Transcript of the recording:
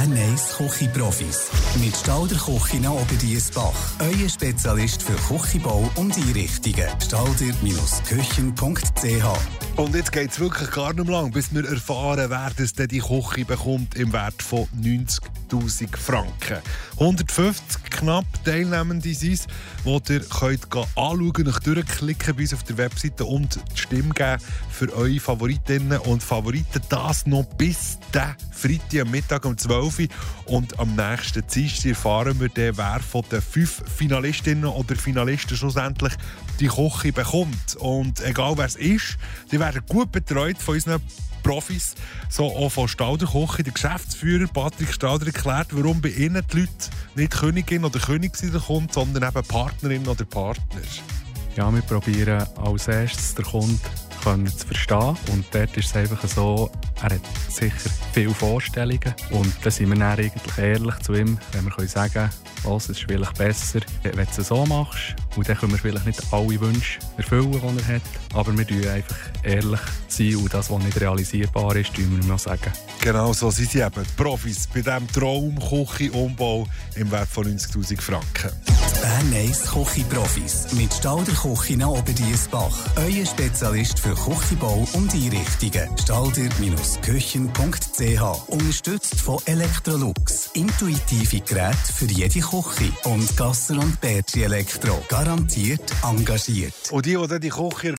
Bern 1 Küchenprofis. Mit Stalder Küche Oberdiessbach. Euer Spezialist für Küchenbau und Einrichtungen. stalder-küchen.ch. Und jetzt geht es wirklich gar nicht mehr lang, bis wir erfahren, wer das denn die Küche bekommt im Wert von 90'000 Franken. 150 knapp Teilnehmende sind es, die ihr könnt anschauen, euch durchklicken bei uns auf der Webseite und die Stimme geben für eure Favoritinnen und Favoriten. Das noch bis den Freitag am Mittag um 12 Uhr. Und am nächsten Dienstag erfahren wir dann, wer von den 5 Finalistinnen oder Finalisten schlussendlich die Küche bekommt. Und egal wer es ist, die werden gut betreut von unseren Profis, so auch von Stalder Küche. Der Geschäftsführer Patrick Stalder erklärt, warum bei ihnen die Leute nicht Königin oder König kommt, sondern eben Partnerin oder Partner. Ja, wir probieren als erstes den Kunden zu verstehen. Und dort ist es einfach so, er hat sicher viele Vorstellungen. Und dann sind wir dann eigentlich ehrlich zu ihm, wenn wir sagen können, es ist vielleicht besser, wenn du es so machst. Und dann können wir vielleicht nicht alle Wünsche erfüllen, die er hat. Aber wir tun einfach ehrlich sein und das, was nicht realisierbar ist, tun wir noch sagen. Genau so sind sie eben, die Profis bei diesem Traum-Küche-Umbau im Wert von 90'000 Franken. Bern 1 Küchenprofis. Mit Stalder Küche Oberdiessbach. Euer Spezialist für Küchenbau und Einrichtungen. stalder-küchen.ch. Unterstützt von Electrolux. Intuitive Geräte für jede Küche. Und Gasser und Bertschi Elektro. Garantiert engagiert. Und die Küche